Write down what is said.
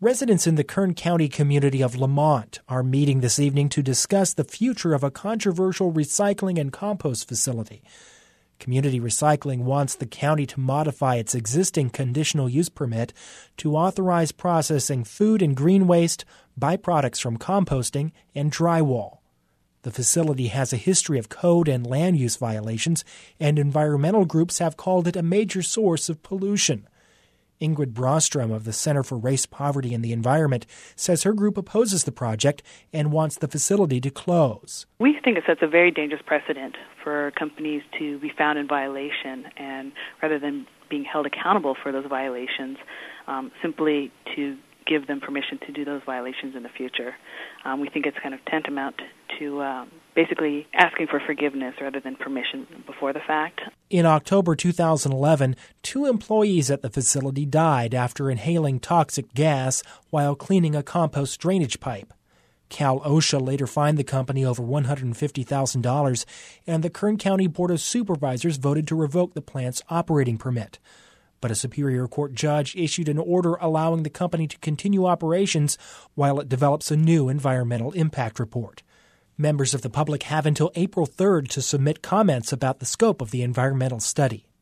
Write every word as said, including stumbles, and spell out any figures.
Residents in the Kern County community of Lamont are meeting this evening to discuss the future of a controversial recycling and compost facility. Community Recycling wants the county to modify its existing conditional use permit to authorize processing food and green waste, byproducts from composting, and drywall. The facility has a history of code and land use violations, and environmental groups have called it a major source of pollution. Ingrid Brostrom of the Center for Race, Poverty, and the Environment says her group opposes the project and wants the facility to close. We think it sets a very dangerous precedent for companies to be found in violation, and rather than being held accountable for those violations, um, simply to give them permission to do those violations in the future. Um, we think it's kind of tantamount to um, basically asking for forgiveness rather than permission before the fact. In October two thousand eleven, two employees at the facility died after inhaling toxic gas while cleaning a compost drainage pipe. Cal OSHA later fined the company over one hundred fifty thousand dollars, and the Kern County Board of Supervisors voted to revoke the plant's operating permit. But a Superior Court judge issued an order allowing the company to continue operations while it develops a new environmental impact report. Members of the public have until April third to submit comments about the scope of the environmental study.